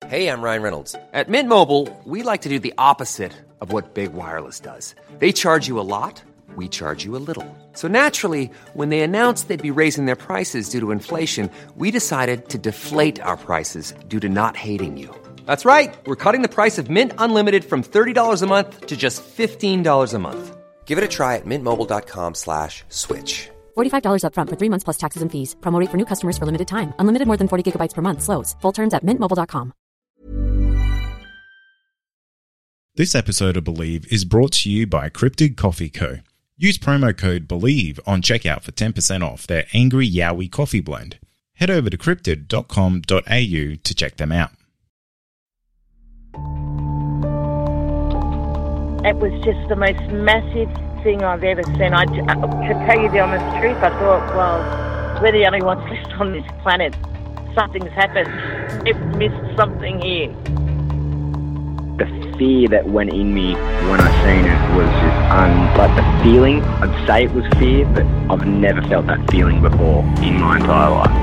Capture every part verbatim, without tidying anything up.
Hey, I'm Ryan Reynolds. At Mint Mobile, we like to do the opposite of what Big Wireless does. They charge you a lot, we charge you a little. So naturally, when they announced they'd be raising their prices due to inflation, we decided to deflate our prices due to not hating you. That's right. We're cutting the price of Mint Unlimited from thirty dollars a month to just fifteen dollars a month. Give it a try at mintmobile.com slash switch. forty-five dollars up front for three months plus taxes and fees. Promo rate for new customers for limited time. Unlimited more than forty gigabytes per month. Slows full terms at mint mobile dot com. This episode of Believe is brought to you by Cryptid Coffee Co. Use promo code BELIEVE on checkout for ten percent off their Angry Yowie coffee blend. Head over to cryptid dot com dot a u to check them out. It was just the most massive thing I've ever seen. I, to tell you the honest truth, I thought, well, we're the only ones left on this planet. Something's happened. We've missed something here. The fear that went in me when I seen it was just un... Like the feeling, I'd say it was fear, but I've never felt that feeling before in my entire life.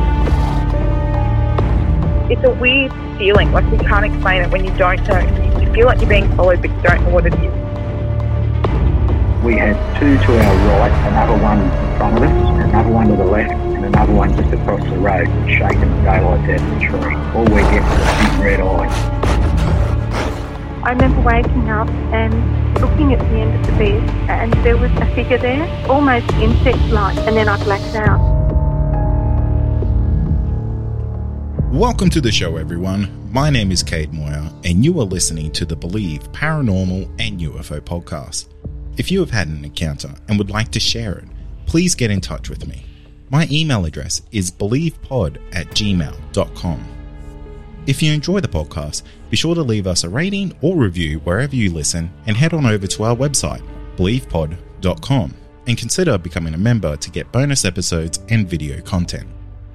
It's a weird feeling, like you can't explain it when you don't know. You feel like you're being followed, but you don't know what it is. We had two to our right, another one in front of us, another one to the left, and another one just across the road, shaking the daylight out of the tree. All we get was a big red eye. I remember waking up and looking at the end of the bed, and there was a figure there, almost insect-like, and then I blacked out. Welcome to the show, everyone. My name is Cade Moyer, and you are listening to the Believe Paranormal and U F O podcast. If you have had an encounter and would like to share it, please get in touch with me. My email address is believepod at gmail dot com. If you enjoy the podcast, be sure to leave us a rating or review wherever you listen and head on over to our website, believepod dot com, and consider becoming a member to get bonus episodes and video content.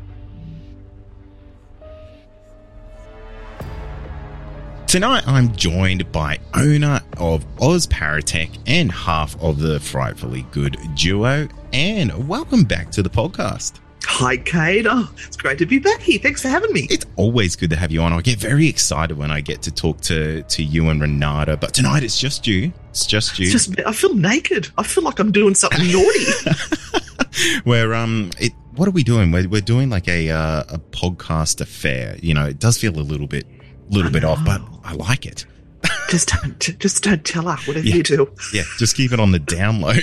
Tonight I'm joined by owner of Oz Paratech and half of the Frightfully Good duo, and welcome back to the podcast. Hi, Cade. Oh, it's great to be back here. Thanks for having me. It's always good to have you on. I get very excited when I get to talk to, to you and Renata, but tonight it's just you. It's just you. It's just, I feel naked. I feel like I'm doing something naughty. Where, um, it, what are we doing? We're, we're doing like a, uh, a podcast affair. You know, it does feel a little bit, little bit off, but I like it. Just don't, just don't tell her, whatever yeah. you do. Yeah, just keep it on the down low.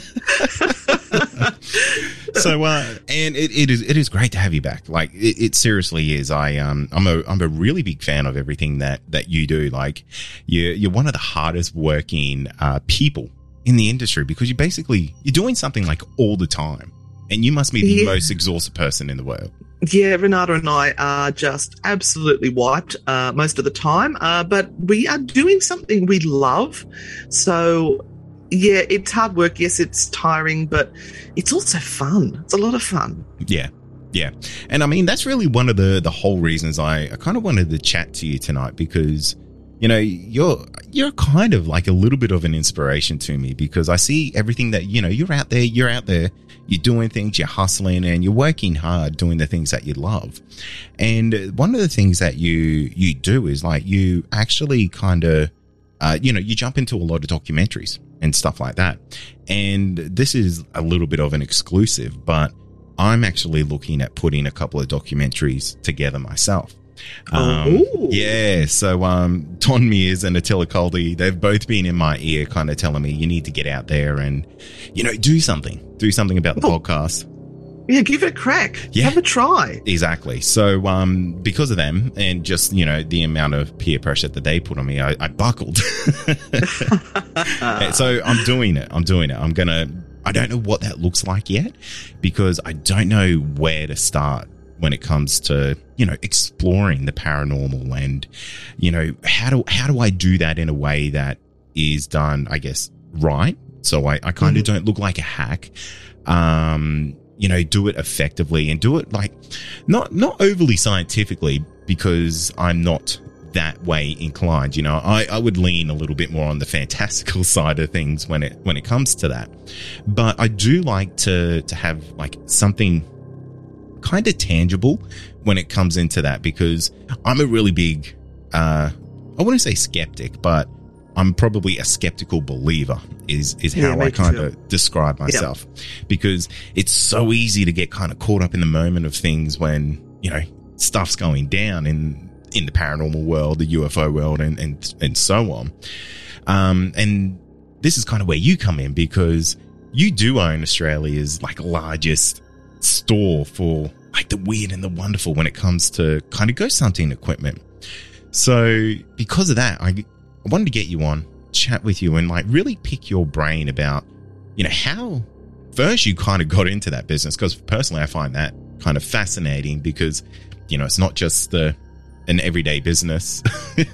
So, uh, and it, it is it is great to have you back. Like, it, it seriously is. I um I'm a I'm a really big fan of everything that, that you do. Like, you're you're one of the hardest working uh people in the industry because you basically you're doing something like all the time, and you must be the yeah. most exhausted person in the world. Yeah, Renata and I are just absolutely wiped uh, most of the time, uh, but we are doing something we love. So, yeah, it's hard work. Yes, it's tiring, but it's also fun. It's a lot of fun. Yeah, yeah. And I mean, that's really one of the, the whole reasons I, I kind of wanted to chat to you tonight because, you know, you're you're kind of like a little bit of an inspiration to me because I see everything that, you know, you're out there, you're out there. You're doing things, you're hustling, and you're working hard doing the things that you love. And one of the things that you you do is like you actually kind of, uh, you know, you jump into a lot of documentaries and stuff like that. And this is a little bit of an exclusive, but I'm actually looking at putting a couple of documentaries together myself. Um, oh. Yeah, so um, Don Mears and Attila Caldi, they've both been in my ear kind of telling me you need to get out there and, you know, do something. Do something about the oh. podcast. Yeah, give it a crack. Yeah. Have a try. Exactly. So um, because of them and just, you know, the amount of peer pressure that they put on me, I, I buckled. So I'm doing it. I'm doing it. I'm going to, I don't know what that looks like yet because I don't know where to start when it comes to, you know, exploring the paranormal and, you know, how do, how do I do that in a way that is done, I guess, right? So I, I kind of mm-hmm. don't look like a hack. Um, you know, do it effectively and do it like not, not overly scientifically because I'm not that way inclined. You know, I, I would lean a little bit more on the fantastical side of things when it, when it comes to that. But I do like to, to have like something kind of tangible when it comes into that because I'm a really big uh, I wouldn't say skeptic, but I'm probably a skeptical believer is, is how yeah, I kind too. of describe myself, yep. because it's so easy to get kind of caught up in the moment of things when, you know, stuff's going down in, in the paranormal world, the U F O world, and, and, and so on. Um, and this is kind of where you come in, because you do own Australia's like largest store for like the weird and the wonderful when it comes to kind of ghost hunting equipment. So because of that, I, I wanted to get you on, chat with you, and like really pick your brain about, you know, how first you kind of got into that business. Because personally, I find that kind of fascinating, because, you know, it's not just the an everyday business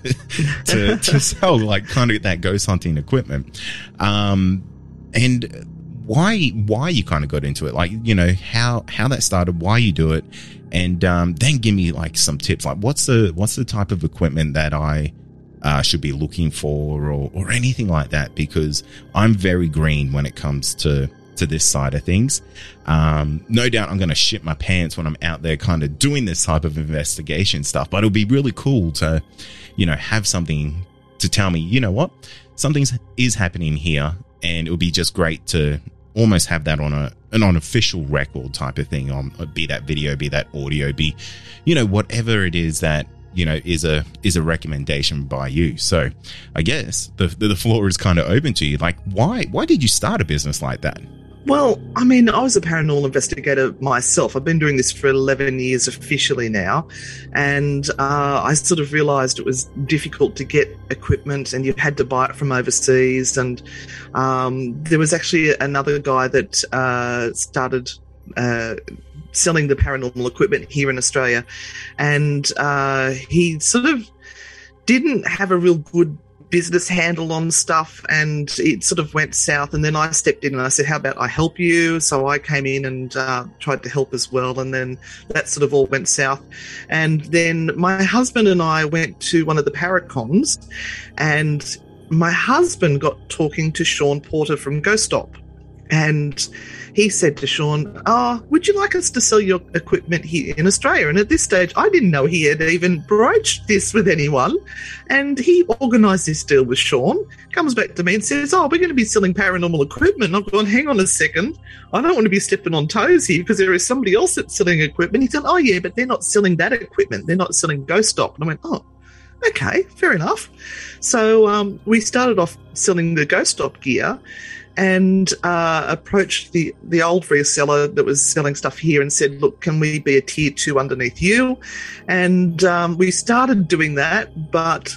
to, to sell like kind of that ghost hunting equipment. Um, and why, why you kind of got into it, like, you know, how, how that started, why you do it. And, um, then give me like some tips, like what's the, what's the type of equipment that I, uh, should be looking for, or, or anything like that, because I'm very green when it comes to, to this side of things. Um, no doubt I'm going to shit my pants when I'm out there kind of doing this type of investigation stuff, but it'll be really cool to, you know, have something to tell me, you know what, something is happening here, and it'll be just great to almost have that on a, an unofficial record type of thing, on, be that video, be that audio, be, you know, whatever it is that, you know, is a, is a recommendation by you. So I guess the, the floor is kind of open to you. Like, why, why did you start a business like that? Well, I mean, I was a paranormal investigator myself. I've been doing this for eleven years officially now. And uh, I sort of realised it was difficult to get equipment, and you had to buy it from overseas. And um, there was actually another guy that uh, started uh, selling the paranormal equipment here in Australia. And uh, he sort of didn't have a real good business handle on stuff, and it sort of went south. And then I stepped in and I said, how about I help you? So I came in and uh, tried to help as well, and then that sort of all went south. And then my husband and I went to one of the Paracons, and my husband got talking to Sean Porter from Ghost Stop, and he said to Sean, oh, would you like us to sell your equipment here in Australia? And at this stage, I didn't know he had even broached this with anyone. And he organised this deal with Sean, comes back to me and says, oh, we're going to be selling paranormal equipment. And I've gone, hang on a second. I don't want to be stepping on toes here, because there is somebody else that's selling equipment. He said, oh, yeah, but they're not selling that equipment. They're not selling Ghost Stop. And I went, oh, okay, fair enough. So um, we started off selling the Ghost Stop gear, and uh, approached the, the old reseller that was selling stuff here and said, look, can we be a tier two underneath you? And um, we started doing that, but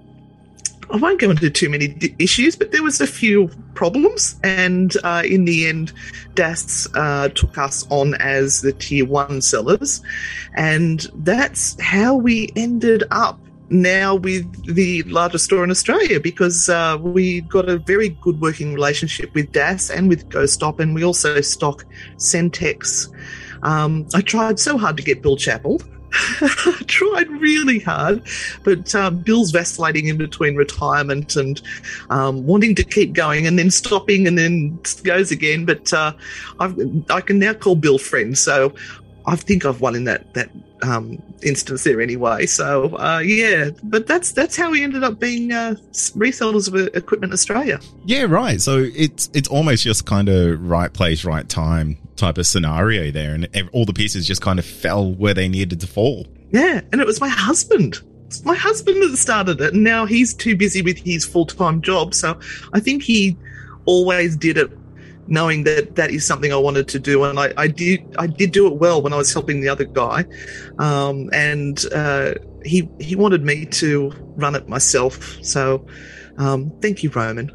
I won't go into too many d- issues, but there was a few problems. And uh, in the end, D A S uh, took us on as the tier one sellers. And that's how we ended up now with the largest store in Australia, because uh, we got a very good working relationship with D A S and with Ghost Stop, and we also stock Centex. Um, I tried so hard to get Bill Chappell. I tried really hard, but um, Bill's vacillating in between retirement and um, wanting to keep going, and then stopping, and then goes again. But uh, I've, I can now call Bill friend, so I think I've won in that that um, instance there anyway. So uh, yeah, but that's that's how we ended up being uh, resellers of Equipment Australia. Yeah, right. So it's it's almost just kind of right place, right time type of scenario there, and all the pieces just kind of fell where they needed to fall. Yeah, and it was my husband. It's my husband that started it, and now he's too busy with his full time job. So I think he always did it knowing that that is something I wanted to do, and I, I did I did do it well when I was helping the other guy, um, and uh, he he wanted me to run it myself. So um, thank you, Roman.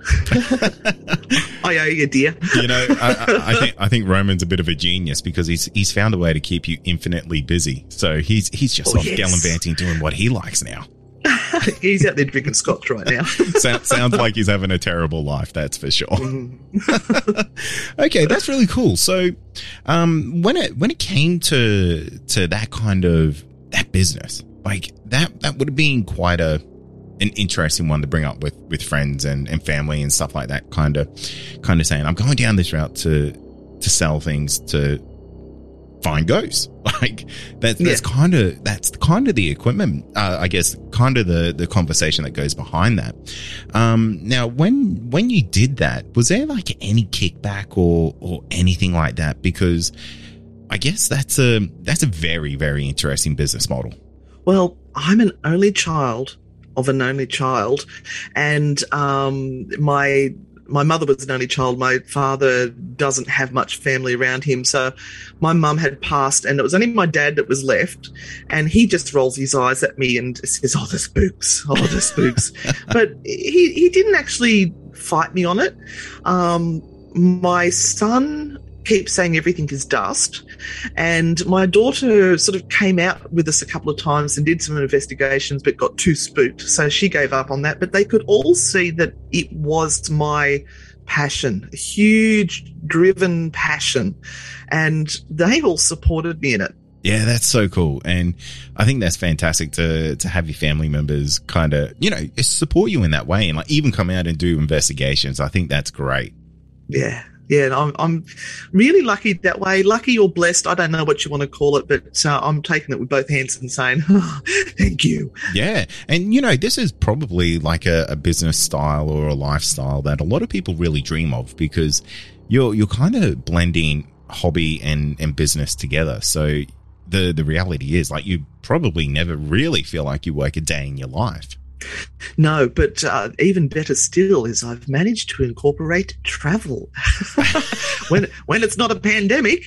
I owe you, dear. You know, I, I, I think I think Roman's a bit of a genius, because he's he's found a way to keep you infinitely busy. So he's he's just oh, off yes. gallivanting, doing what he likes now. He's out there drinking scotch right now. Sounds, sounds like he's having a terrible life, that's for sure. Okay, that's really cool. So, um, when it when it came to to that kind of that business, like that that would have been quite a an interesting one to bring up with with friends and, and family and stuff like that. Kind of kind of saying, I'm going down this route to to sell things to find ghosts. Like that's that's Yeah. kind of that's kind of the equipment. Uh, I guess kind of the the conversation that goes behind that. Um, now, when when you did that, was there like any kickback or or anything like that? Because I guess that's a that's a very very interesting business model. Well, I'm an only child of an only child, and um, my my mother was an only child. My father doesn't have much family around him, so my mum had passed, and it was only my dad that was left, and he just rolls his eyes at me and says, "Oh, the spooks! Oh, the spooks!" But he he didn't actually fight me on it. Um, my son keeps saying everything is dust, and my daughter sort of came out with us a couple of times and did some investigations but got too spooked, so she gave up on that. But they could all see that it was my passion, a huge driven passion, and they all supported me in it. Yeah, that's so cool. And I think that's fantastic to to have your family members kind of, you know, support you in that way and like even come out and do investigations. I think that's great. Yeah. Yeah, and I'm, I'm really lucky that way. Lucky or blessed, I don't know what you want to call it, but uh, I'm taking it with both hands and saying, oh, thank you. Yeah. And, you know, this is probably like a, a business style or a lifestyle that a lot of people really dream of because you're you're kind of blending hobby and, and business together. So the, the reality is like you probably never really feel like you work a day in your life. No, but uh, even better still is I've managed to incorporate travel when when it's not a pandemic.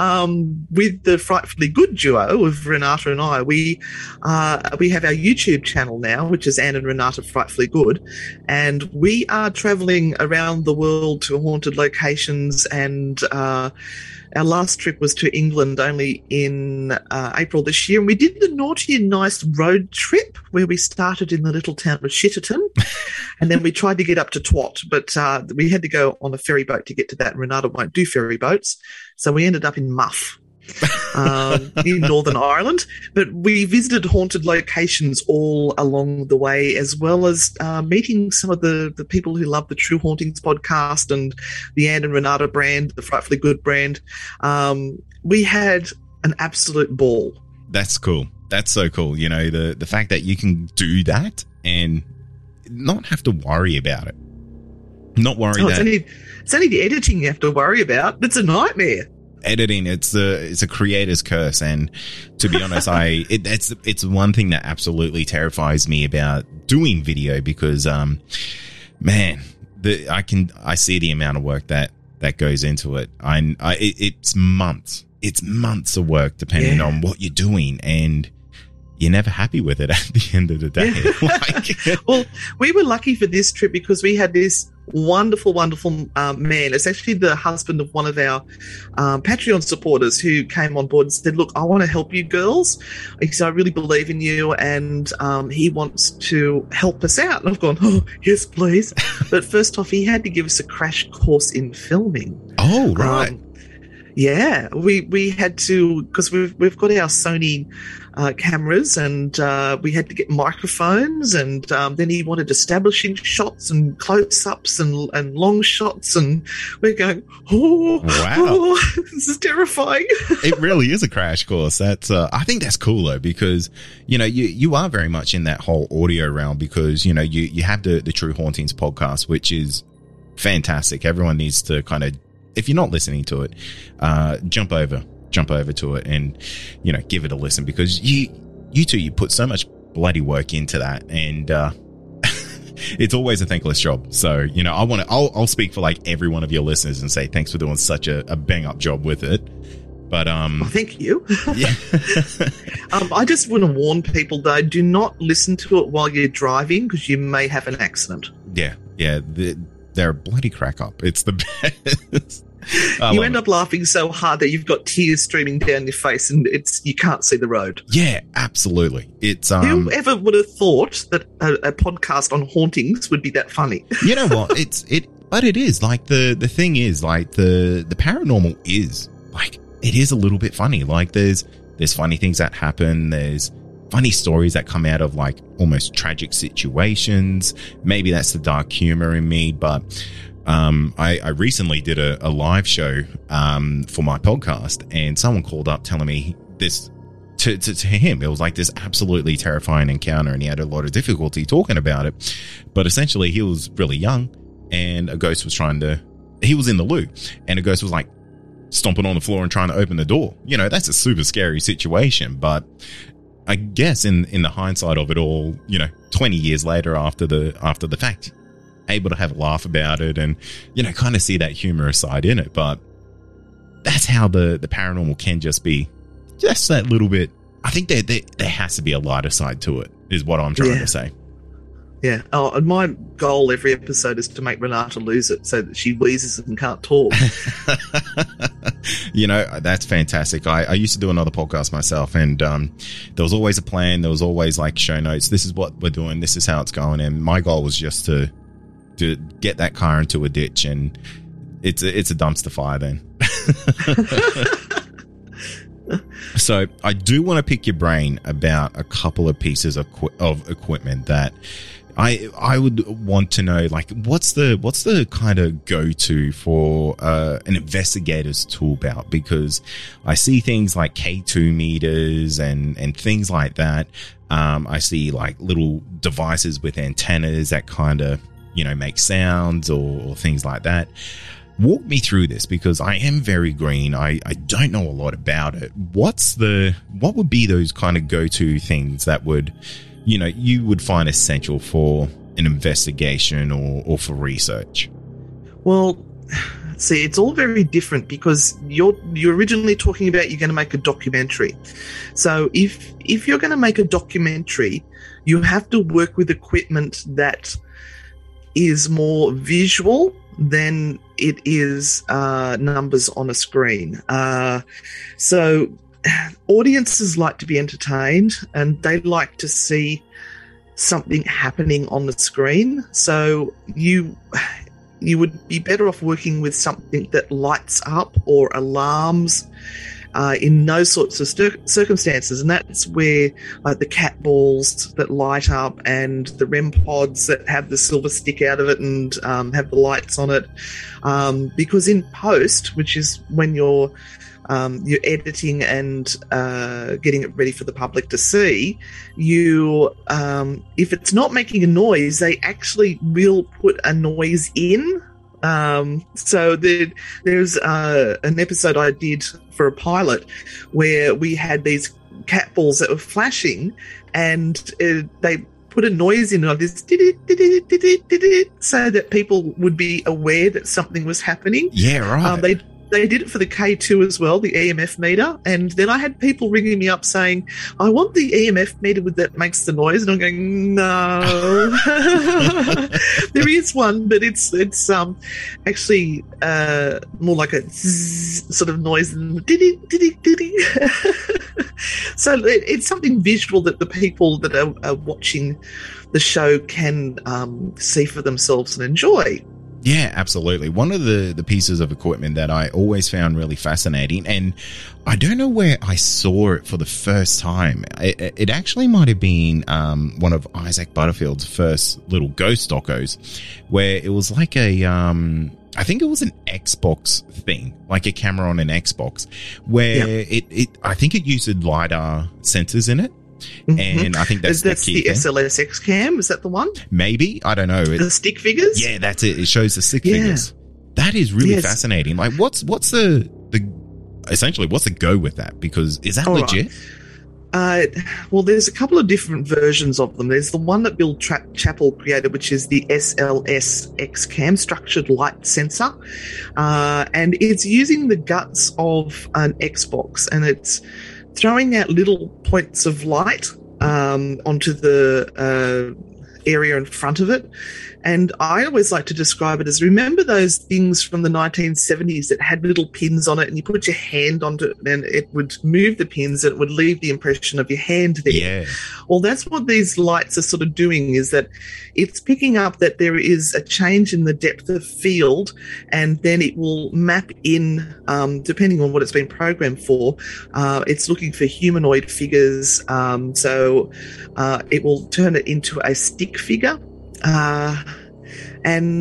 Um, with the Frightfully Good duo of Renata and I, we uh, we have our YouTube channel now, which is Anne and Renata Frightfully Good, and we are traveling around the world to haunted locations. And uh, our last trip was to England only in uh, April this year, and we did the Naughty and Nice road trip where we started in the little town of Shitterton, and then we tried to get up to Twat, but uh, we had to go on a ferry boat to get to that. And Renata won't do ferry boats, so we ended up in Muff um, in Northern Ireland. But we visited haunted locations all along the way, as well as uh, meeting some of the, the people who love the True Hauntings podcast and the Anne and Renata brand, the Frightfully Good brand. Um, we had an absolute ball. That's cool. That's so cool. You know, the, the fact that you can do that and not have to worry about it. Not worry oh, that... It's only, it's only the editing you have to worry about. It's a nightmare. Editing, it's a it's a creator's curse, and to be honest, I it, it's it's one thing that absolutely terrifies me about doing video because, um, man, the I can I see the amount of work that that goes into it. I, I it, it's months, it's months of work depending Yeah. on what you're doing, and you're never happy with it at the end of the day. Like, Well, we were lucky for this trip because we had this wonderful, wonderful um, man. It's actually the husband of one of our um, Patreon supporters who came on board and said, look, I want to help you girls. He said, I really believe in you, and um, he wants to help us out. And I've gone, oh, yes, please. But first off, he had to give us a crash course in filming. oh right, Um, yeah, we we had to, because we've we've got our Sony uh, cameras, and uh, we had to get microphones, and um, then he wanted establishing shots and close-ups and and long shots, and we're going, oh, Wow. oh, this is terrifying. it really is a crash course. That's uh, I think that's cool though, because you know you you are very much in that whole audio realm, because you know you you have the the True Hauntings podcast, which is fantastic. Everyone needs to kind of, if you're not listening to it, uh, jump over, jump over to it, and you know give it a listen, because you you two you put so much bloody work into that, and uh, it's always a thankless job. So you know I want to I'll, I'll speak for like every one of your listeners and say thanks for doing such a, a bang up job with it. But um, Oh, thank you. yeah. um, I just want to warn people though: do not listen to it while you're driving, because you may have an accident. Yeah, yeah, the, they're a bloody crack up. It's the best. I You love end it. up laughing so hard that you've got tears streaming down your face, and it's you can't see the road. Yeah, absolutely. It's um, Whoever would have thought that a, a podcast on hauntings would be that funny? you know what? It's it, but it is like the the thing is like the the paranormal is like it is a little bit funny. Like there's there's funny things that happen. There's funny stories that come out of like almost tragic situations. Maybe that's the dark humor in me, but Um, I, I recently did a, a live show um, for my podcast, and someone called up telling me this to, to, to him. It was like this absolutely terrifying encounter, and he had a lot of difficulty talking about it. But essentially, he was really young, and a ghost was trying to, he was in the loo, and a ghost was like stomping on the floor and trying to open the door. You know, that's a super scary situation. But I guess in, in the hindsight of it all, you know, twenty years later after the after the fact, able to have a laugh about it and, you know, kind of see that humorous side in it. But that's how the, the paranormal can just be just that little bit. I think there, there, there has to be a lighter side to it, is what I'm trying yeah. to say. Yeah. Oh, and my goal every episode is to make Renata lose it so that she wheezes and can't talk. You know, that's fantastic. I, I used to do another podcast myself, and um, there was always a plan. There was always like show notes. This is what we're doing. This is how it's going. And my goal was just to to get that car into a ditch, and it's a, it's a dumpster fire then. So I do want to pick your brain about a couple of pieces of, of equipment that I I would want to know, like, what's the what's the kind of go-to for uh, an investigator's tool belt? Because I see things like K two meters and, and things like that. Um, I see like little devices with antennas that kind of, you know, make sounds or, or things like that. Walk me through this, because I am very green. I, I don't know a lot about it. What's the what would be those kind of go-to things that would, you know, you would find essential for an investigation or, or for research? Well, see, it's all very different, because you're you're originally talking about you're going to make a documentary. So if if you're going to make a documentary, you have to work with equipment that is more visual than it is uh, numbers on a screen. Uh, so audiences like to be entertained, and they like to see something happening on the screen. So you you would be better off working with something that lights up or alarms uh, in those sorts of cir- circumstances. And that's where like the cat balls that light up and the R E M pods that have the silver stick out of it and um, have the lights on it. Um, because in post, which is when you're Um, you're editing and uh, getting it ready for the public to see, you, um, if it's not making a noise, they actually will put a noise in. Um, so there, there's uh, an episode I did for a pilot where we had these cat balls that were flashing, and uh, they put a noise in like this so that people would be aware that something was happening. Yeah, right. Um, they They did it for the K two as well, the E M F meter. And then I had people ringing me up saying, I want the E M F meter with that makes the noise. And I'm going, no. There is one, but it's it's um actually uh, more like a zzz sort of noise than diddy, diddy, diddy. So it, it's something visual that the people that are, are watching the show can um, see for themselves and enjoy. Yeah, absolutely. One of the, the pieces of equipment that I always found really fascinating, and I don't know where I saw it for the first time. It, it actually might have been um, one of Isaac Butterfield's first little ghost docos, where it was like a, um, I think it was an Xbox thing, like a camera on an Xbox, where yeah. it, it, I think it used LiDAR sensors in it. And mm-hmm. I think that's, that's the key the thing. S L S X cam. Is that the one? Maybe. I don't know. It, the stick figures? Yeah, that's it. It shows the stick yeah. figures. That is really yes. fascinating. Like, what's what's the the essentially what's the go with that? Because is that All legit? Right. Uh, well, there's a couple of different versions of them. There's the one that Bill Tra- Chappell created, which is the S L S X cam, structured light sensor, uh, and it's using the guts of an Xbox, and it's throwing out little points of light um, onto the uh, area in front of it. And I always like to describe it as, remember those things from the nineteen seventies that had little pins on it, and you put your hand onto it and it would move the pins and it would leave the impression of your hand there. Yeah. Well, that's what these lights are sort of doing, is that it's picking up that there is a change in the depth of field, and then it will map in, um, depending on what it's been programmed for. Uh, it's looking for humanoid figures. Um, so uh, it will turn it into a stick figure. Uh, and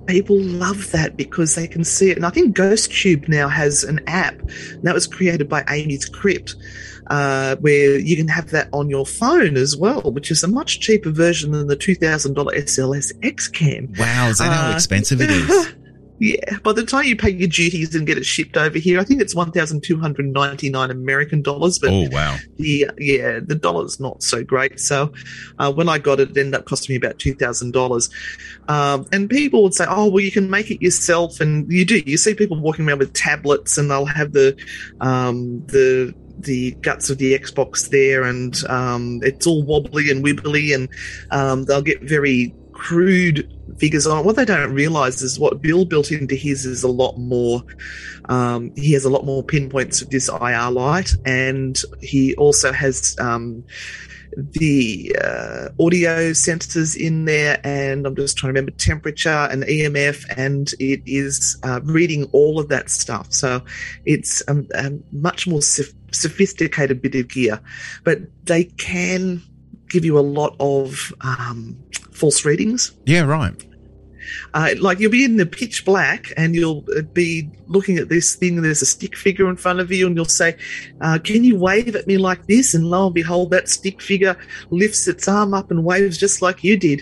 people love that because they can see it. And I think GhostTube now has an app that was created by Amy's Crypt, uh, where you can have that on your phone as well, which is a much cheaper version than the two thousand dollars S L S X Cam. Wow, is that uh, how expensive it is? Yeah, by the time you pay your duties and get it shipped over here, I think it's one thousand two hundred ninety-nine American dollars. But oh, wow. The, yeah, the dollar's not so great. So uh, when I got it, it ended up costing me about two thousand dollars. Um, and people would say, oh, well, you can make it yourself. And you do. You see people walking around with tablets and they'll have the um, the the guts of the Xbox there, and um, it's all wobbly and wibbly, and um, they'll get very crude figures on it. What they don't realize is what Bill built into his is a lot more. Um, he has a lot more pinpoints of this I R light, and he also has um, the uh, audio sensors in there, and I'm just trying to remember temperature and E M F, and it is uh, reading all of that stuff. So it's a, a much more soph- sophisticated bit of gear, but they can give you a lot of um, false readings. Yeah, right. Uh, like you'll be in the pitch black and you'll be looking at this thing and there's a stick figure in front of you and you'll say, uh, can you wave at me like this? And lo and behold, that stick figure lifts its arm up and waves just like you did.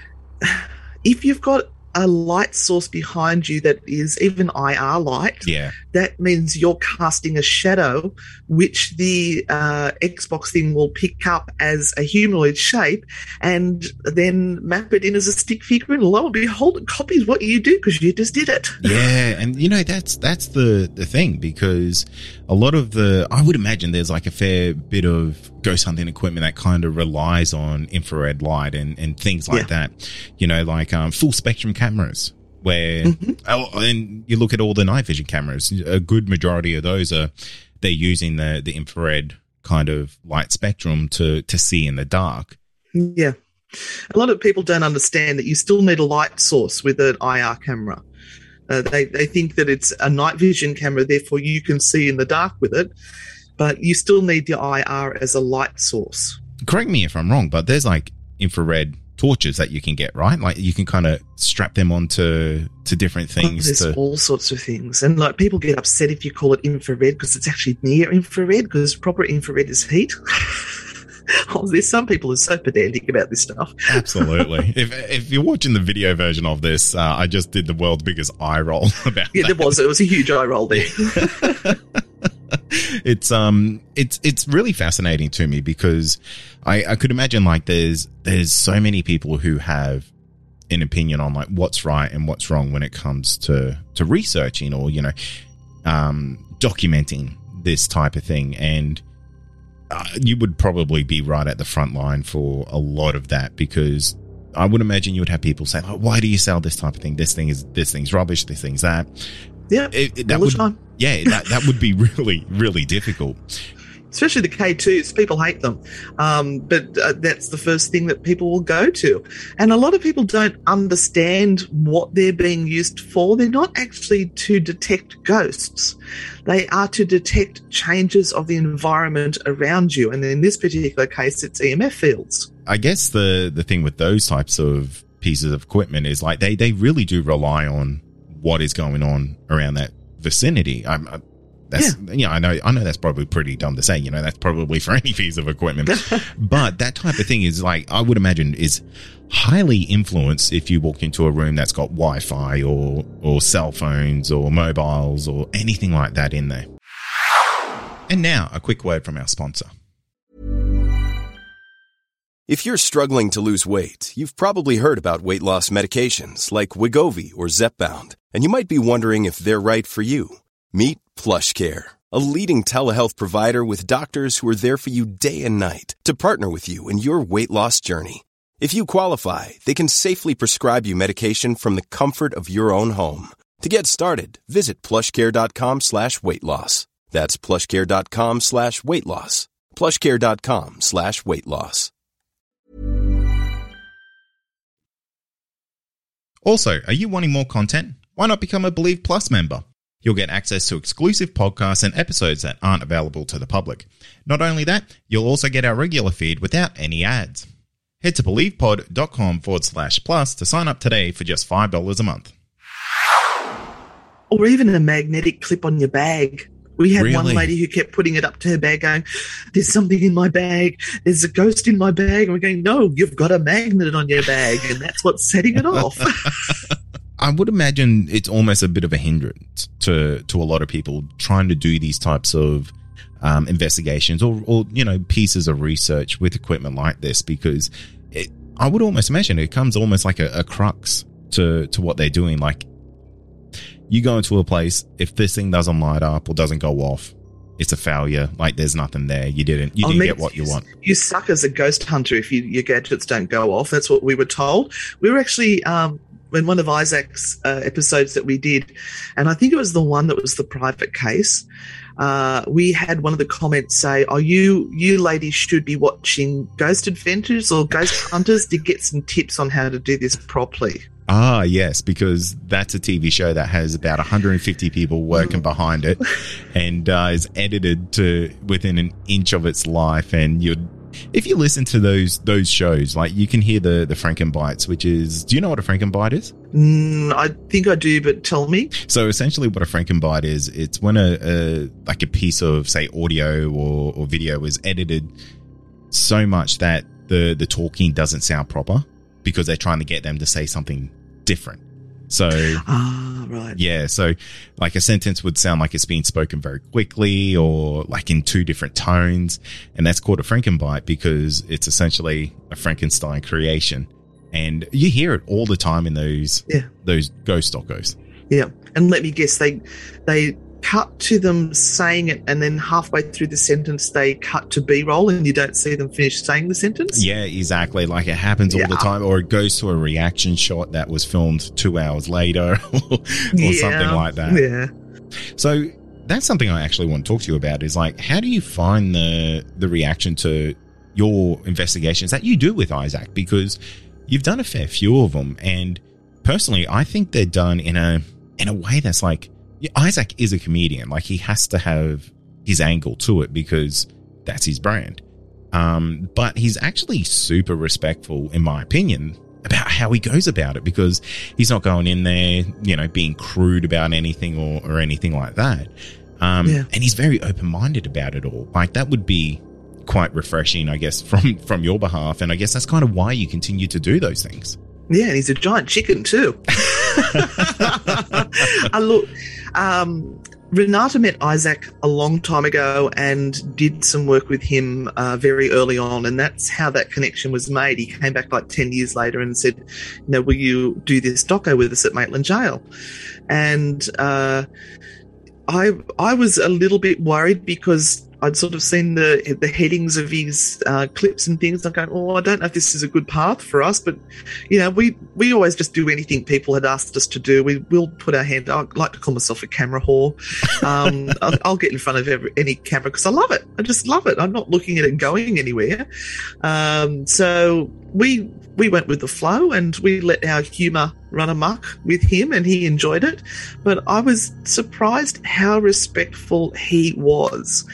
If you've got a light source behind you that is even I R light, yeah, that means you're casting a shadow, which the uh, Xbox thing will pick up as a humanoid shape and then map it in as a stick figure, and lo and behold, it copies what you do because you just did it. Yeah, and you know that's that's the the thing, because a lot of the, I would imagine there's like a fair bit of ghost hunting equipment that kind of relies on infrared light and, and things like yeah. that. You know, like um, full spectrum cameras, where mm-hmm. oh, and you look at all the night vision cameras, a good majority of those are they're using the the infrared kind of light spectrum to to see in the dark. Yeah, a lot of people don't understand that you still need a light source with an I R camera. Uh, they they think that it's a night vision camera, therefore you can see in the dark with it, but you still need the I R as a light source. Correct me if I'm wrong, but there's like infrared torches that you can get, right? Like you can kind of strap them onto to different things. Oh, there's to- all sorts of things, and like people get upset if you call it infrared because it's actually near infrared, because proper infrared is heat. Oh, there's some people who are so pedantic about this stuff. Absolutely. if if you're watching the video version of this, uh, I just did the world's biggest eye roll about yeah, that. there was. It was a huge eye roll there. It's um, it's it's really fascinating to me because I, I could imagine like there's there's so many people who have an opinion on like what's right and what's wrong when it comes to to researching or you know um, documenting this type of thing, and uh, you would probably be right at the front line for a lot of that, because I would imagine you would have people say, like, why do you sell this type of thing? This thing is this thing's rubbish. This thing's that. Yeah, it, it, that all would, the time. Yeah, that, that would be really, really difficult. Especially the K twos, people hate them. Um, but uh, that's the first thing that people will go to. And a lot of people don't understand what they're being used for. They're not actually to detect ghosts. They are to detect changes of the environment around you. And in this particular case, it's E M F fields. I guess the, the thing with those types of pieces of equipment is like they, they really do rely on what is going on around that vicinity. I'm, I, that's, yeah. you know, I know, I know that's probably pretty dumb to say, you know, that's probably for any piece of equipment, but that type of thing is like, I would imagine is highly influenced if you walk into a room that's got Wi-Fi or, or cell phones or mobiles or anything like that in there. And now a quick word from our sponsor. If you're struggling to lose weight, you've probably heard about weight loss medications like Wegovy or Zepbound, and you might be wondering if they're right for you. Meet PlushCare, a leading telehealth provider with doctors who are there for you day and night to partner with you in your weight loss journey. If you qualify, they can safely prescribe you medication from the comfort of your own home. To get started, visit plushcare.com slash weight loss. That's plushcare.com slash weight loss. plushcare.com slash weight loss. Also, are you wanting more content? Why not become a Believe Plus member? You'll get access to exclusive podcasts and episodes that aren't available to the public. Not only that, you'll also get our regular feed without any ads. Head to believepod.com forward slash plus to sign up today for just five dollars a month. or even a magnetic clip on your bag. We had Really? one lady who kept putting it up to her bag going, there's something in my bag. There's a ghost in my bag. And we're going, no, you've got a magnet on your bag. And that's what's setting it off. I would imagine it's almost a bit of a hindrance to, to a lot of people trying to do these types of um, investigations or, or, you know, pieces of research with equipment like this, because it, I would almost imagine it comes almost like a, a crux to, to what they're doing. Like, you go into a place, if this thing doesn't light up or doesn't go off, it's a failure. Like, there's nothing there. You didn't, you I didn't mean, get what you want. You suck as a ghost hunter if you, your gadgets don't go off. That's what we were told. We were actually, um, in one of Isaac's uh, episodes that we did, and I think it was the one that was the private case, uh, we had one of the comments say, oh, you, you ladies should be watching Ghost Adventures or Ghost Hunters to get some tips on how to do this properly. Ah, yes, because that's a T V show that has about one hundred fifty people working behind it and uh, is edited to within an inch of its life. And you'd, if you listen to those those shows, like, you can hear the, the Frankenbites, which is, do you know what a Frankenbite is? Mm, I think I do, but tell me. So essentially what a Frankenbite is, it's when a, a like a piece of, say, audio or, or video is edited so much that the, the talking doesn't sound proper, because they're trying to get them to say something different. So, ah, right. Yeah. So, like, a sentence would sound like it's being spoken very quickly or like in two different tones. And that's called a Frankenbite because it's essentially a Frankenstein creation. And you hear it all the time in those, yeah. those ghost docos. Yeah. And let me guess, they, they, cut to them saying it, and then halfway through the sentence they cut to B-roll and you don't see them finish saying the sentence? Yeah, exactly. Like, it happens all yeah. the time. Or it goes to a reaction shot that was filmed two hours later or, or yeah. something like that. Yeah. So that's something I actually want to talk to you about is, like, how do you find the the reaction to your investigations that you do with Isaac? Because you've done a fair few of them, and personally I think they're done in a in a way that's like, Isaac is a comedian. Like, he has to have his angle to it because that's his brand. Um, but he's actually super respectful, in my opinion, about how he goes about it, because he's not going in there, you know, being crude about anything or, or anything like that. Um, yeah. And he's very open-minded about it all. Like, that would be quite refreshing, I guess, from, from your behalf. And I guess that's kind of why you continue to do those things. Yeah, and he's a giant chicken too. I look, um, Renata met Isaac a long time ago and did some work with him uh, very early on, and that's how that connection was made. He came back like ten years later and said, you know, will you do this doco with us at Maitland Jail? And uh, I I was a little bit worried because I'd sort of seen the the headings of his uh, clips and things. I'm going, oh, I don't know if this is a good path for us, but you know, we we always just do anything people had asked us to do. We will put our hand. I like to call myself a camera whore. Um, I'll, I'll get in front of every, any camera because I love it. I just love it. I'm not looking at it going anywhere. Um, so we we went with the flow and we let our humour run amok with him, and he enjoyed it. But I was surprised how respectful he was.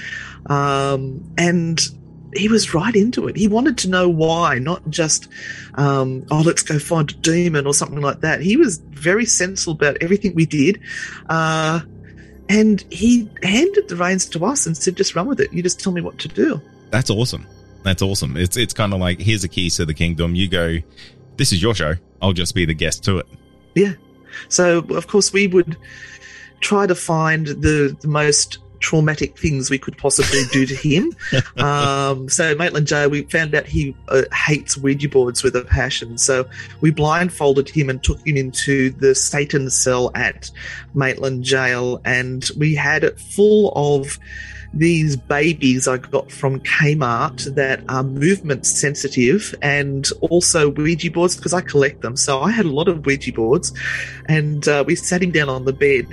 Um, and he was right into it. He wanted to know why, not just, um, oh, let's go find a demon or something like that. He was very sensible about everything we did. Uh, and he handed the reins to us and said, just run with it. You just tell me what to do. That's awesome. That's awesome. It's, it's kind of like, here's the keys to the kingdom. You go, this is your show. I'll just be the guest to it. Yeah. So, of course, we would try to find the, the most traumatic things we could possibly do to him. Um, so Maitland Jail, we found out he uh, hates Ouija boards with a passion. So we blindfolded him and took him into the Satan cell at Maitland Jail, and we had it full of these babies I got from Kmart that are movement sensitive, and also Ouija boards because I collect them. So I had a lot of Ouija boards, and uh, we sat him down on the bed.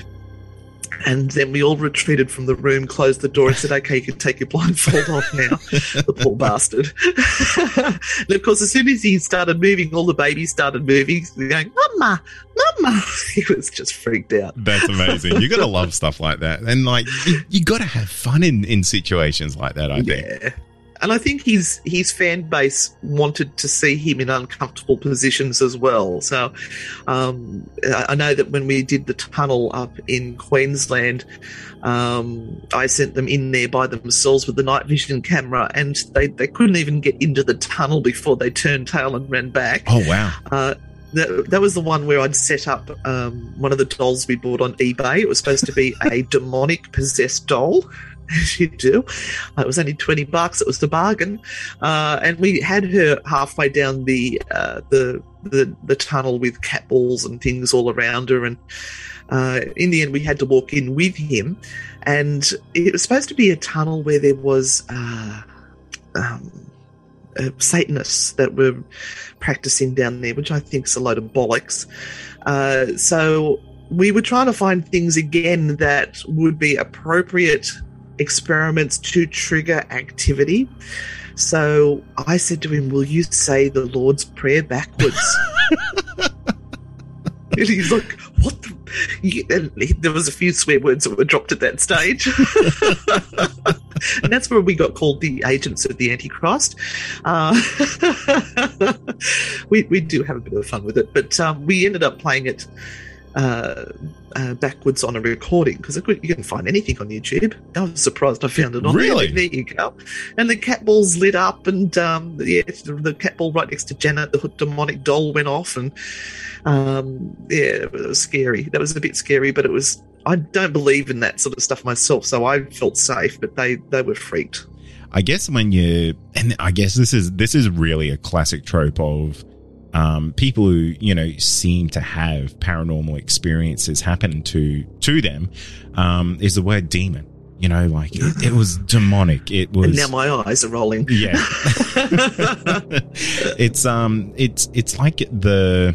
And then we all retreated from the room, closed the door and said, okay, you can take your blindfold off now. The poor bastard. And of course, as soon as he started moving, all the babies started moving. So going, Mama, Mama. He was just freaked out. That's amazing. You got to love stuff like that. And like, you, you got to have fun in, in situations like that, I think. Yeah. And I think his his fan base wanted to see him in uncomfortable positions as well. So um, I know that when we did the tunnel up in Queensland, um, I sent them in there by themselves with the night vision camera, and they, they couldn't even get into the tunnel before they turned tail and ran back. Oh, wow. Uh, That, that was the one where I'd set up um, one of the dolls we bought on eBay. It was supposed to be a demonic possessed doll, as you do. Uh, it was only twenty bucks. It was the bargain. Uh, and we had her halfway down the, uh, the the the tunnel with cat balls and things all around her. And uh, in the end, we had to walk in with him. And it was supposed to be a tunnel where there was... Uh, um, Uh, Satanists that were practicing down there, which I think is a load of bollocks. Uh, so we were trying to find things again that would be appropriate experiments to trigger activity. So I said to him, "Will you say the Lord's Prayer backwards?" And he's like, "What the?" And there was a few swear words that were dropped at that stage. And that's where we got called the agents of the Antichrist. Uh, we, we do have a bit of fun with it, but um, we ended up playing it uh, uh, backwards on a recording because you can find anything on YouTube. I was surprised I found it on really? there. There you go. And the cat balls lit up, and um, yeah, the, the cat ball right next to Janet, the demonic doll, went off, and um, yeah, it was scary. That was a bit scary, but it was. I don't believe in that sort of stuff myself, so I felt safe, but they, they were freaked. I guess when you, and I guess this is this is really a classic trope of um, people who, you know, seem to have paranormal experiences happen to to them, um, is the word demon. You know, like it, it was demonic. It was. And now my eyes are rolling. Yeah. it's um, it's it's like the.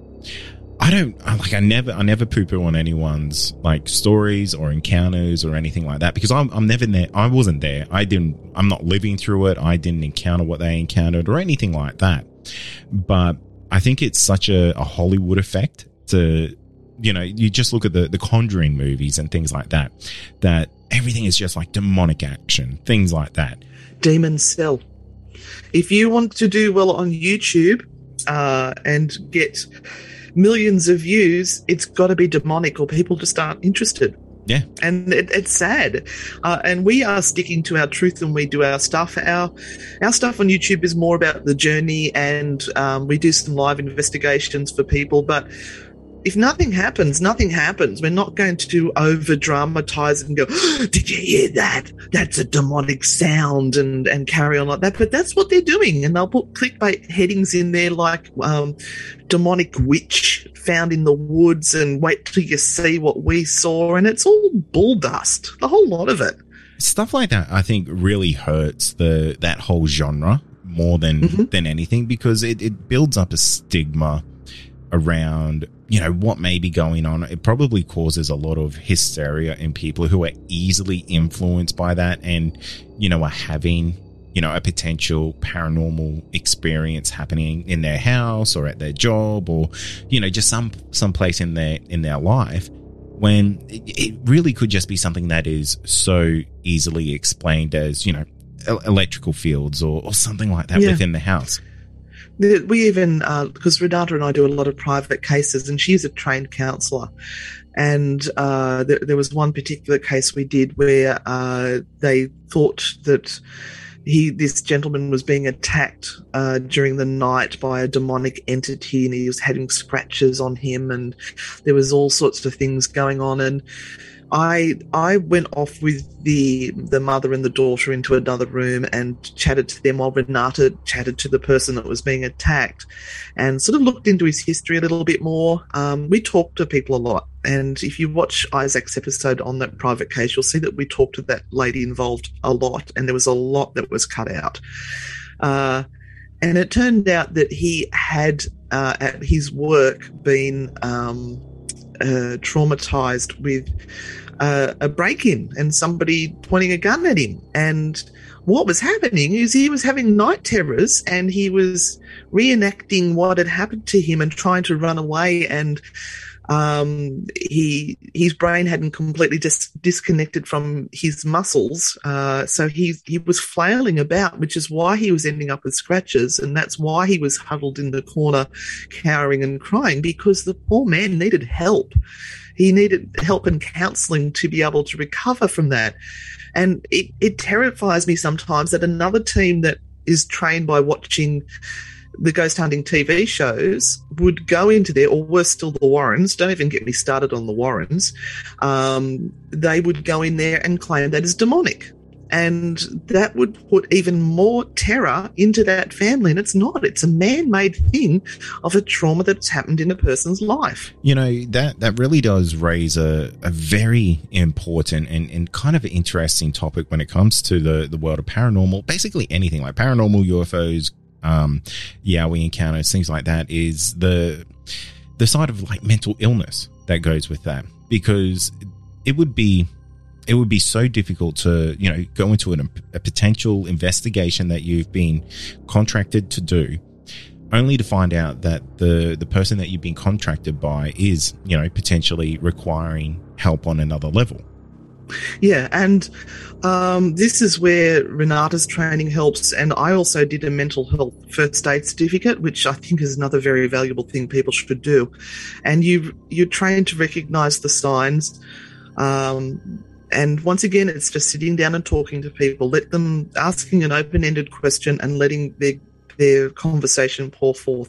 I don't like. I never, I never poo-poo on anyone's like stories or encounters or anything like that because I'm, I'm never there. I wasn't there. I didn't. I'm not living through it. I didn't encounter what they encountered or anything like that. But I think it's such a, a Hollywood effect to, you know, you just look at the the Conjuring movies and things like that. That everything is just like demonic action, things like that. Demons sell. If you want to do well on YouTube uh, and get millions of views, it's got to be demonic or people just aren't interested. Yeah. And it, it's sad. Uh, and we are sticking to our truth when we do our stuff. Our our stuff on YouTube is more about the journey, and um, we do some live investigations for people. But if nothing happens, nothing happens. We're not going to over-dramatize and go, oh, did you hear that? That's a demonic sound, and, and carry on like that. But that's what they're doing. And they'll put clickbait headings in there like um, demonic witch found in the woods, and wait till you see what we saw. And it's all bull dust, the whole lot of it. Stuff like that, I think, really hurts the that whole genre more than, mm-hmm. than anything because it, it builds up a stigma around, you know, what may be going on. It probably causes a lot of hysteria in people who are easily influenced by that and, you know, are having, you know, a potential paranormal experience happening in their house or at their job or, you know, just some, some place in their, in their life when it, it really could just be something that is so easily explained as, you know, electrical fields or, or something like that yeah. within the house. We even, uh, because Renata and I do a lot of private cases, and she's a trained counsellor. And uh, there, there was one particular case we did where uh, they thought that he, this gentleman was being attacked uh, during the night by a demonic entity, and he was having scratches on him, and there was all sorts of things going on. And I I went off with the the mother and the daughter into another room and chatted to them while Renata chatted to the person that was being attacked and sort of looked into his history a little bit more. Um, we talked to people a lot. And if you watch Isaac's episode on that private case, you'll see that we talked to that lady involved a lot, and there was a lot that was cut out. Uh, and it turned out that he had, uh, at his work, been um, uh, traumatized with uh, a break-in and somebody pointing a gun at him. And what was happening is he was having night terrors, and he was reenacting what had happened to him and trying to run away. And Um, he his brain hadn't completely dis- disconnected from his muscles, uh, so he he was flailing about, which is why he was ending up with scratches, and that's why he was huddled in the corner, cowering and crying, because the poor man needed help. He needed help and counselling to be able to recover from that, and it it terrifies me sometimes that another team that is trained by watching the ghost hunting T V shows would go into there, or worse still, the Warrens. Don't even get me started on the Warrens. Um, they would go in there and claim that is demonic. And that would put even more terror into that family. And it's not. It's a man-made thing of a trauma that's happened in a person's life. You know, that, that really does raise a, a very important and, and kind of interesting topic when it comes to the, the world of paranormal. Basically anything like paranormal, U F Os, Um, Yowie encounters, things like that, is the the side of like mental illness that goes with that, because it would be it would be so difficult to, you know, go into an, a potential investigation that you've been contracted to do, only to find out that the the person that you've been contracted by is, you know, potentially requiring help on another level. Yeah, and um, this is where Renata's training helps, and I also did a mental health first aid certificate, which I think is another very valuable thing people should do. And you you're trained to recognise the signs, um, and once again, it's just sitting down and talking to people, let them asking an open-ended question and letting their their conversation pour forth.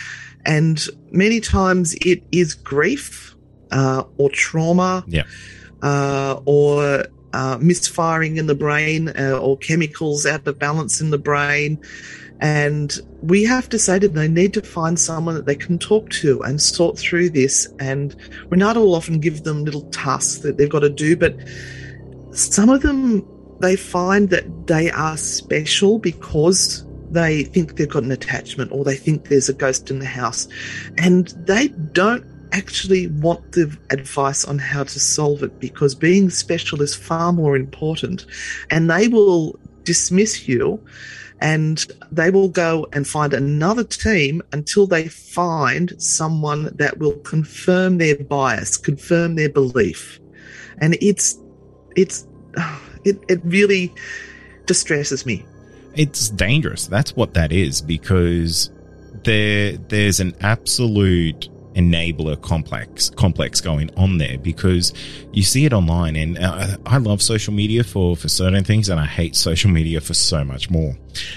And many times it is grief uh, or trauma. Yeah. Uh, or uh, misfiring in the brain, uh, or chemicals out of balance in the brain. And we have to say that they need to find someone that they can talk to and sort through this. And Renata will often give them little tasks that they've got to do, but some of them, they find that they are special because they think they've got an attachment, or they think there's a ghost in the house, and they don't actually want the advice on how to solve it, because being special is far more important. And they will dismiss you, and they will go and find another team until they find someone that will confirm their bias, confirm their belief. And it's it's it, it really distresses me. It's dangerous. That's what that is, because there there's an absolute enabler complex complex going on there, because you see it online. And uh, I love social media for for certain things, and I hate social media for so much more.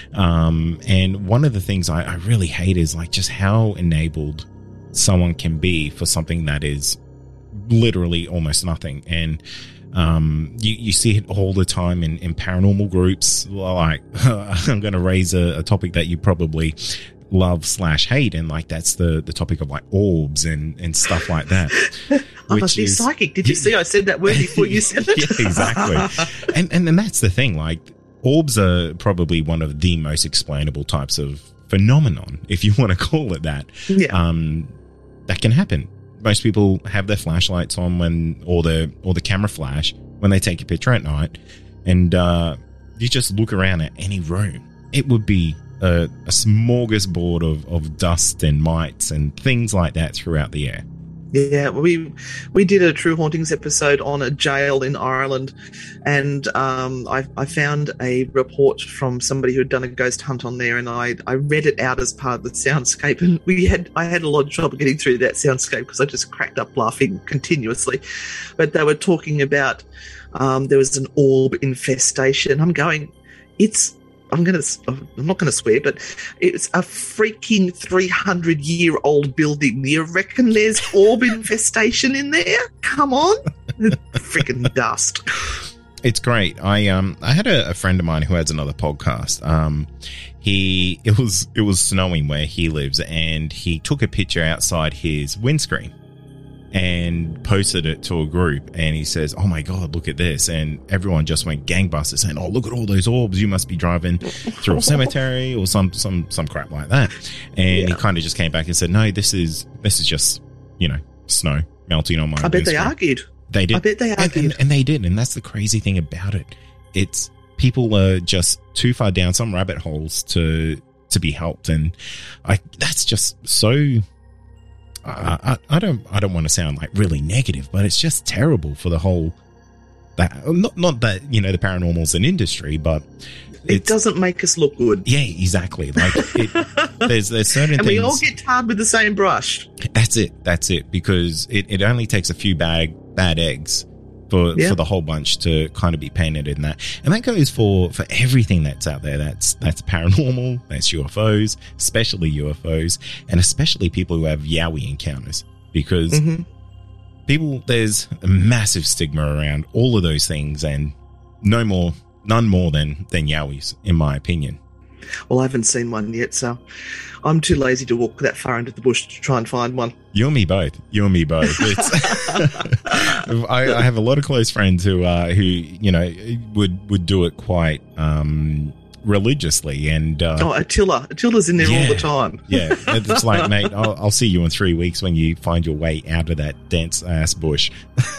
Um and one of the things I, I really hate is like just how enabled someone can be for something that is literally almost nothing. And um you, you see it all the time in, in paranormal groups. Like I'm going to raise a, a topic that you probably love slash hate, and like that's the the topic of like orbs and and stuff like that. I must be is, psychic. Did you see I said that word before you said it? Yeah, exactly. and and and that's the thing. Like orbs are probably one of the most explainable types of phenomenon, if you want to call it that. Yeah. Um, that can happen. Most people have their flashlights on when, or the or the camera flash when they take a picture at night, and uh, you just look around at any room. It would be A, a smorgasbord of, of dust and mites and things like that throughout the air. Yeah, we we did a True Hauntings episode on a jail in Ireland, and um, I, I found a report from somebody who had done a ghost hunt on there, and I, I read it out as part of the soundscape, and we had I had a lot of trouble getting through that soundscape because I just cracked up laughing continuously. But they were talking about um, there was an orb infestation. I'm going, it's. I'm gonna. I'm not gonna swear, but it's a freaking three hundred year old building. You reckon there's orb infestation in there? Come on, freaking dust. It's great. I um I had a, a friend of mine who has another podcast. Um, he it was it was snowing where he lives, and he took a picture outside his windscreen and posted it to a group, and he says, "Oh my God, look at this." And everyone just went gangbusters saying, "Oh, look at all those orbs. You must be driving through a cemetery or some, some, some crap like that." And yeah. he kind of just came back and said, "No, this is, this is just, you know, snow melting on my I bet they argued. They did. I bet they argued. And, and, and they did. And that's the crazy thing about it. It's people are just too far down some rabbit holes to, to be helped. And I, that's just so, I, I, I don't I don't want to sound like really negative, but it's just terrible for the whole that not not that, you know, the paranormal's an industry, but it doesn't make us look good. Yeah, exactly. Like it, there's there's certain and things, we all get tarred with the same brush. That's it. That's it. Because it, it only takes a few bad bad eggs for Yeah. for the whole bunch to kind of be painted in that, and that goes for for everything that's out there. That's that's paranormal. That's U F Os, especially U F Os, and especially people who have Yowie encounters, because Mm-hmm. people, there's a massive stigma around all of those things, and no more, none more than than Yowies, in my opinion. Well, I haven't seen one yet, so I'm too lazy to walk that far into the bush to try and find one. You and me both. You and me both. It's I, I have a lot of close friends who, uh, who you know, would would do it quite um, religiously, and uh, Oh, Attila. Attila's in there yeah, all the time. yeah, it's like, mate, I'll, I'll see you in three weeks when you find your way out of that dense ass bush.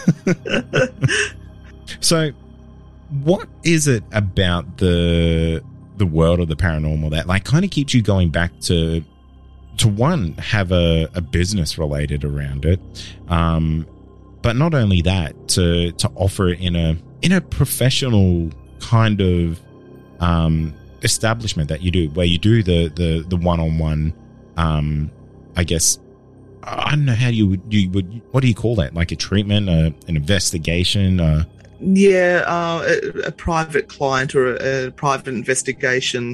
So, what is it about the the world of the paranormal that like kind of keeps you going back to to one, have a, a business related around it, um, but not only that, to to offer it in a in a professional kind of um, establishment that you do, where you do the the the one on one, um, I guess. I don't know how you would you would what do you call that? Like a treatment, a, an investigation. Uh, Yeah, uh, a, a private client or a, a private investigation.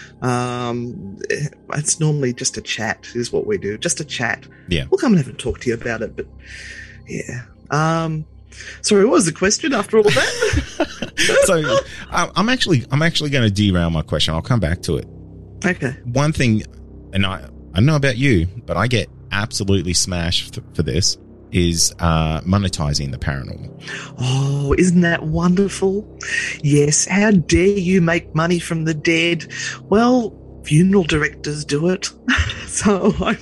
Um, it's normally just a chat is what we do. Just a chat. Yeah. We'll come and have a talk to you about it. But yeah. Um, sorry, what was the question after all of that? So I- I'm actually I'm actually going to derail my question. I'll come back to it. Okay. One thing, and I I don't know about you, but I get absolutely smashed th- for this, is uh, monetizing the paranormal. Oh, isn't that wonderful? Yes. How dare you make money from the dead? Well, funeral directors do it. So, I,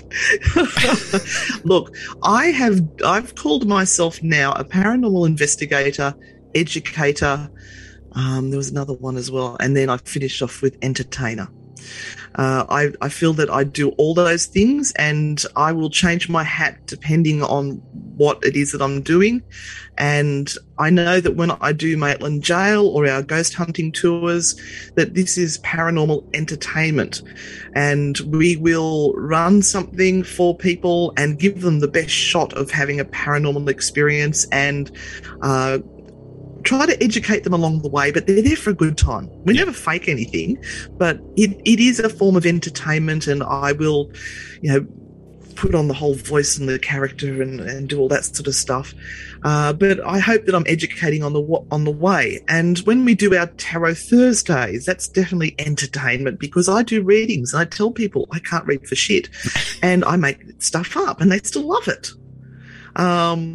look, I have I've called myself now a paranormal investigator, educator. Um, there was another one as well, and then I finished off with entertainer. Uh, I, I feel that I do all those things, and I will change my hat depending on what it is that I'm doing. And I know that when I do Maitland Jail or our ghost hunting tours, that this is paranormal entertainment, and we will run something for people and give them the best shot of having a paranormal experience, and uh, try to educate them along the way, but they're there for a good time. We never fake anything, but it, it is a form of entertainment, and I will, you know, put on the whole voice and the character and, and do all that sort of stuff. Uh, but I hope that I'm educating on the on the way. And when we do our Tarot Thursdays, that's definitely entertainment, because I do readings and I tell people I can't read for shit, and I make stuff up, and they still love it. Um,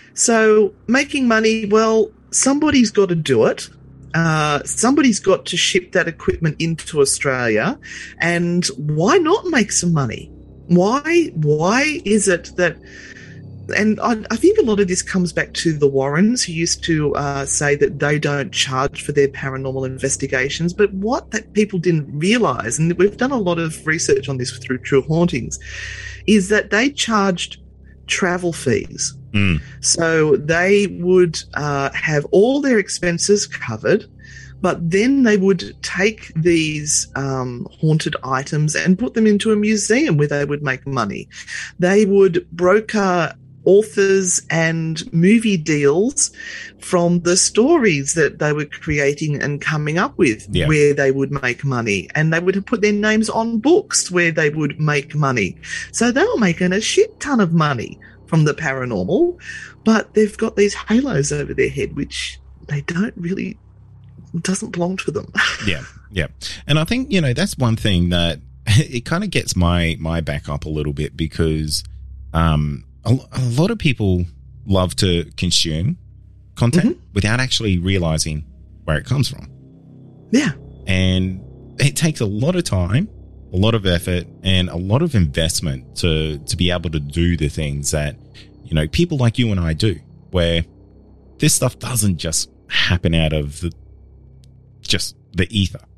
so making money, well, somebody's got to do it. Uh, somebody's got to ship that equipment into Australia, and why not make some money? Why? Why is it that? And I, I think a lot of this comes back to the Warrens, who used to uh, say that they don't charge for their paranormal investigations. But what that people didn't realise, and we've done a lot of research on this through True Hauntings, is that they charged travel fees. Mm. So they would uh, have all their expenses covered, but then they would take these um, haunted items and put them into a museum where they would make money. They would broker authors and movie deals from the stories that they were creating and coming up with, Yeah. where they would make money. And they would put their names on books where they would make money. So they were making a shit ton of money from the paranormal, but they've got these halos over their head, which they don't really, doesn't belong to them. Yeah, yeah. And I think, you know, that's one thing that it kind of gets my my back up a little bit, because um, a, a lot of people love to consume content Mm-hmm. without actually realizing where it comes from. Yeah. And it takes a lot of time, a lot of effort, and a lot of investment to to be able to do the things that, you know, people like you and I do, where this stuff doesn't just happen out of the just the ether.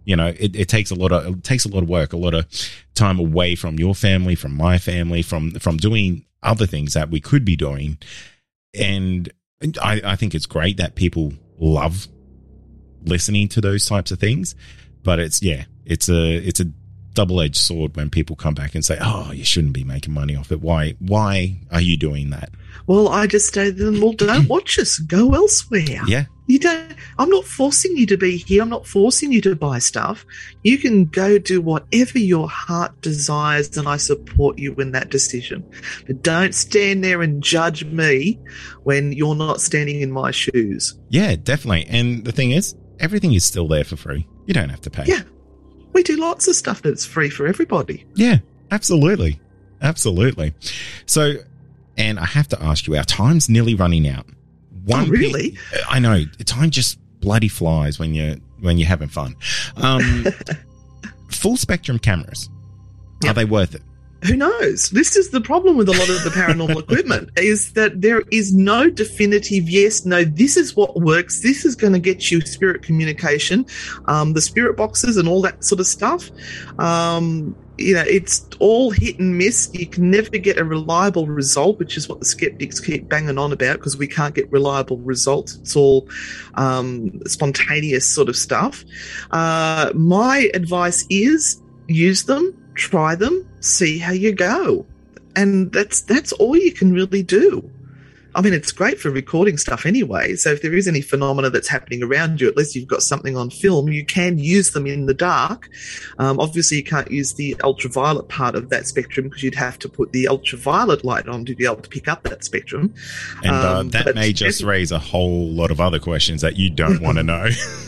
You know, it, it takes a lot of it takes a lot of work, a lot of time away from your family, from my family, from from doing other things that we could be doing. And I, I think it's great that people love listening to those types of things. But it's yeah, it's a it's a double-edged sword when people come back and say, "Oh, you shouldn't be making money off it. Why? Why are you doing that?" Well, I just say to them, "Well, don't watch us. Go elsewhere." Yeah. You don't, I'm not forcing you to be here. I'm not forcing you to buy stuff. You can go do whatever your heart desires, and I support you in that decision. But don't stand there and judge me when you're not standing in my shoes. Yeah, definitely. And the thing is, everything is still there for free. You don't have to pay. Yeah. We do lots of stuff that's free for everybody. Yeah, absolutely. Absolutely. So, and I have to ask you, our time's nearly running out. One oh, really? Piece, I know. Time just bloody flies when you're, when you're having fun. Um, full spectrum cameras. Yep. Are they worth it? Who knows? This is the problem with a lot of the paranormal equipment, is that there is no definitive yes, no, this is what works. This is going to get you spirit communication, um, the spirit boxes and all that sort of stuff. Um, you know, it's all hit and miss. You can never get a reliable result, which is what the skeptics keep banging on about, because we can't get reliable results. It's all um, spontaneous sort of stuff. Uh, my advice is use them. Try them, see how you go. And that's that's all you can really do. I mean, it's great for recording stuff anyway. So if there is any phenomena that's happening around you, at least you've got something on film. You can use them in the dark. Um, obviously, you can't use the ultraviolet part of that spectrum, because you'd have to put the ultraviolet light on to be able to pick up that spectrum. And uh, um, that may just raise a whole lot of other questions that you don't want to know.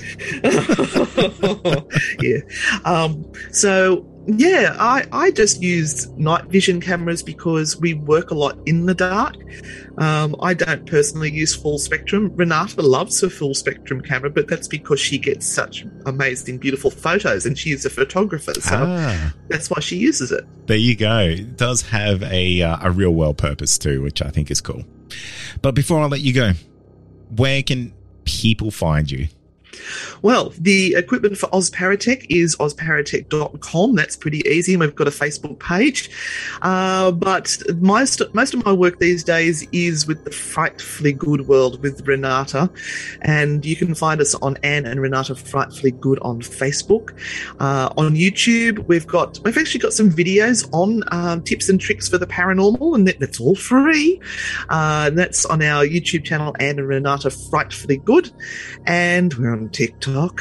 yeah. Um, so... Yeah, I, I just used night vision cameras because we work a lot in the dark. Um, I don't personally use full spectrum. Renata loves her full spectrum camera, but that's because she gets such amazing, beautiful photos, and she is a photographer, so ah. that's why she uses it. There you go. It does have a, uh, a real world purpose too, which I think is cool. But before I let you go, where can people find you? Well, the equipment for Ozparatech is ozparatech dot com. That's pretty easy, and we've got a Facebook page. Uh, but most, most of my work these days is with the Frightfully Good World with Renata, and you can find us on Anne and Renata Frightfully Good on Facebook. Uh, on YouTube, we've got we've actually got some videos on um, tips and tricks for the paranormal, and that, that's all free. Uh, and that's on our YouTube channel, Anne and Renata Frightfully Good, and we're on TikTok.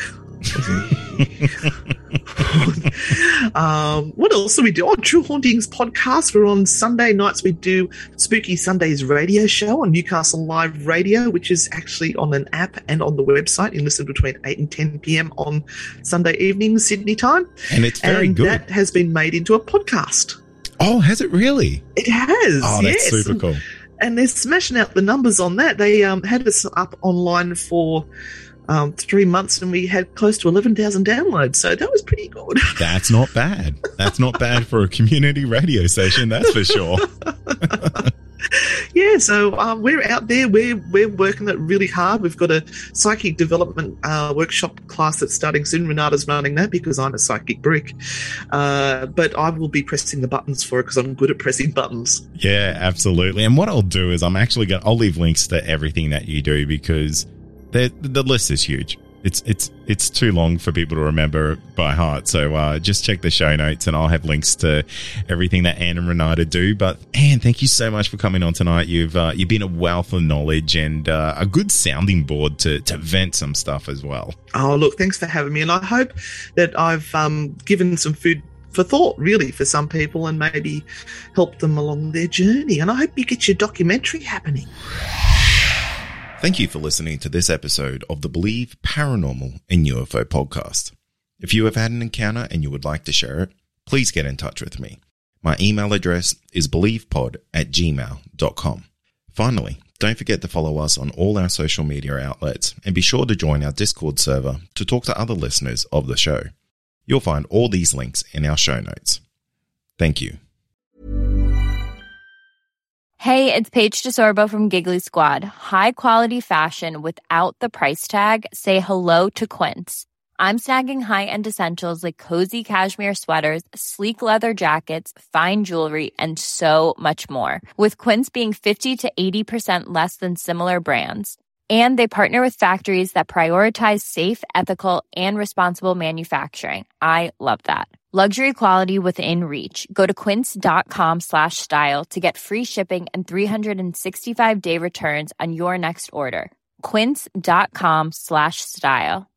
um, what else do we do? Oh, True Hauntings podcast. We're on Sunday nights. We do Spooky Sundays radio show on Newcastle Live Radio, which is actually on an app and on the website. You listen between eight and ten p.m. on Sunday evenings, Sydney time. And it's very and good. That has been made into a podcast. Oh, has it really? It has. Oh, that's yes. super cool. And they're smashing out the numbers on that. They um, had us up online for Um, three months and we had close to eleven thousand downloads, so that was pretty good. That's not bad. That's not bad for a community radio station, that's for sure. Yeah, so um, we're out there. We're we're working it really hard. We've got a psychic development uh, workshop class that's starting soon. Renata's running that because I'm a psychic brick. Uh, but I will be pressing the buttons for it because I'm good at pressing buttons. Yeah, absolutely. And what I'll do is I'm actually going to, I'll leave links to everything that you do, because the the list is huge. It's it's it's too long for people to remember by heart. So uh, just check the show notes, and I'll have links to everything that Anne and Renata do. But Anne, thank you so much for coming on tonight. You've uh, you've been a wealth of knowledge and uh, a good sounding board to to vent some stuff as well. Oh, look, thanks for having me, and I hope that I've um, given some food for thought, really, for some people, and maybe help them along their journey. And I hope you get your documentary happening. Thank you for listening to this episode of the Believe Paranormal and U F O podcast. If you have had an encounter and you would like to share it, please get in touch with me. My email address is believepod at gmail dot com. Finally, don't forget to follow us on all our social media outlets and be sure to join our Discord server to talk to other listeners of the show. You'll find all these links in our show notes. Thank you. Hey, it's Paige DeSorbo from Giggly Squad. High quality fashion without the price tag. Say hello to Quince. I'm snagging high-end essentials like cozy cashmere sweaters, sleek leather jackets, fine jewelry, and so much more. With Quince being fifty to eighty percent less than similar brands. And they partner with factories that prioritize safe, ethical, and responsible manufacturing. I love that. Luxury quality within reach. Go to quince.com slash style to get free shipping and three sixty-five day returns on your next order. Quince.com slash style.